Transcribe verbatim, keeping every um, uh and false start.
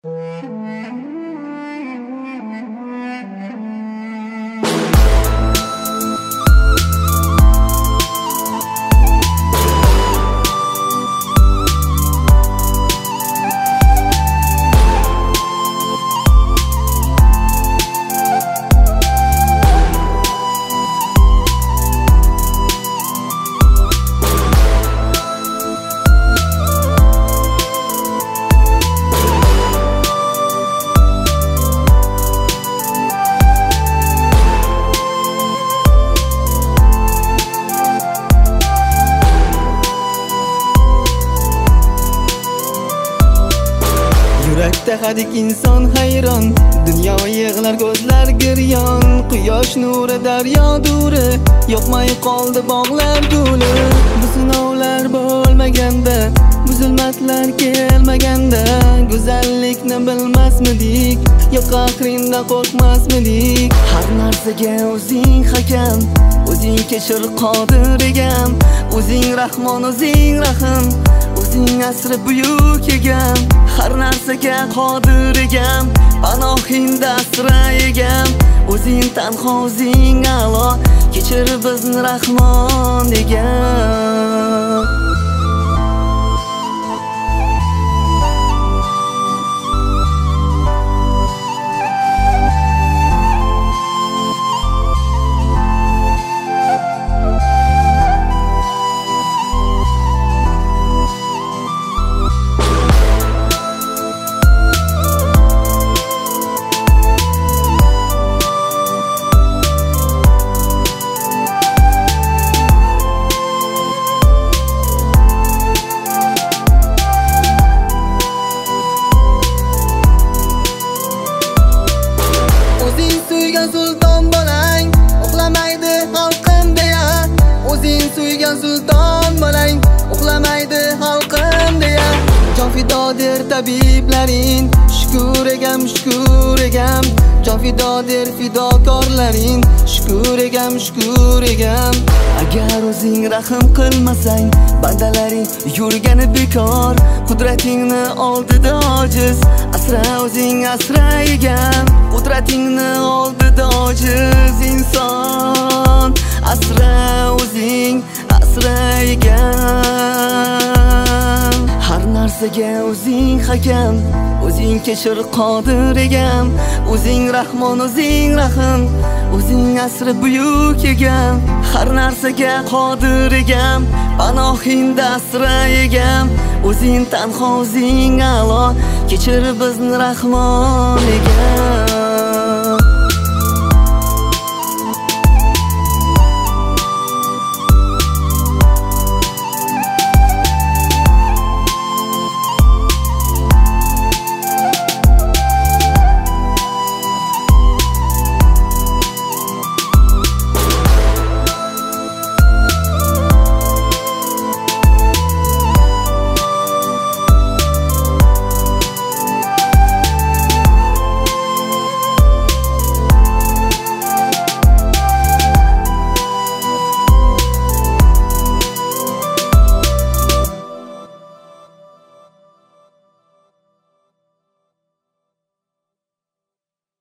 Yurakda hadik inson hayron, dunyo yig'lar ko'zlar giryon. Quyosh nuri daryo duri, yoqmay qoldi bog'lar guli. Bu sinovlar bo'lmaganda, bu zulmatlar kelmaganda, go'zallikni bilmasmidik, yo qahringdan qo'rqmasmidik? Har narsaga o'zing hakam, o'zing kechir qodir egam, o'zing rahmon, o'zing rahim, o'zing asri buyuk egam. Har narsaga qodir egam, panohingda asra egam, o'zing tanho, o'zing a'lo, kechir bizni rahmon egam. Sulton bolang, uxlamaydi xalqim deya. O'zing suygan sulton bolang, uxlamaydi xalqim deya. Jon fidodir tabiblaring, shukr egam, shukr egam. Jon fidodir fidokorlaring, shukr egam, shukr egam. Agar o'zing rahim qilmasang, bandalaring yurgani bekor. Qudratingni oldida ojiz, asra o'zing asra egam. Qudratingni oldida ojiz inson, asra o'zing asra egam. Har narsaga o'zing hakam, o'zing kechir qodir egam, o'zing rahmon, o'zing rahim, o'zing asri buyuk egam. Har narsaga qodir egam, panohingda asra egam, o'zing tanho, o'zing a'lo, kechir bizni rahmon egam.